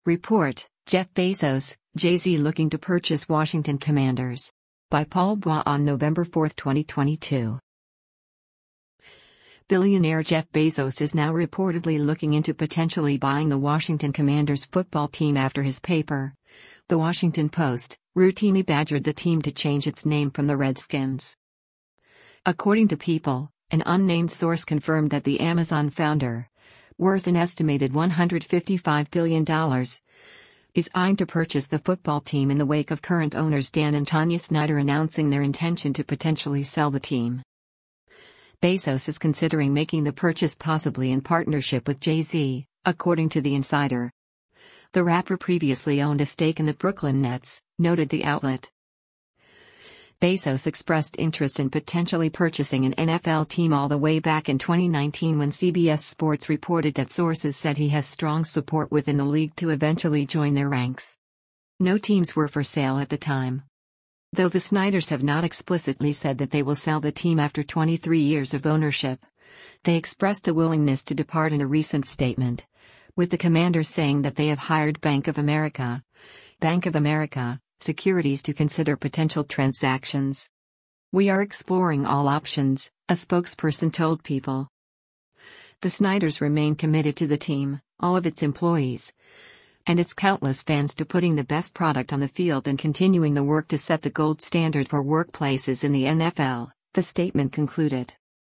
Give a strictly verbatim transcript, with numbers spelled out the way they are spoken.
Report, Jeff Bezos, Jay-Z looking to purchase Washington Commanders. By Paul Bois on November fourth, twenty twenty-two. Billionaire Jeff Bezos is now reportedly looking into potentially buying the Washington Commanders football team after his paper, The Washington Post, routinely badgered the team to change its name from the Redskins. According to People, an unnamed source confirmed that the Amazon founder, worth an estimated one hundred fifty-five billion dollars, is eyeing to purchase the football team in the wake of current owners Dan and Tanya Snyder announcing their intention to potentially sell the team. Bezos is considering making the purchase possibly in partnership with Jay-Z, according to The Insider. The rapper previously owned a stake in the Brooklyn Nets, noted the outlet. Bezos expressed interest in potentially purchasing an N F L team all the way back in twenty nineteen when C B S Sports reported that sources said he has strong support within the league to eventually join their ranks. No teams were for sale at the time. Though the Snyders have not explicitly said that they will sell the team after twenty-three years of ownership, they expressed a willingness to depart in a recent statement, with the Commanders saying that they have hired Bank of America, Bank of America, Securities to consider potential transactions. "We are exploring all options," a spokesperson told People. The Snyders remain committed to the team, all of its employees, and its countless fans to putting the best product on the field and continuing the work to set the gold standard for workplaces in the N F L, the statement concluded.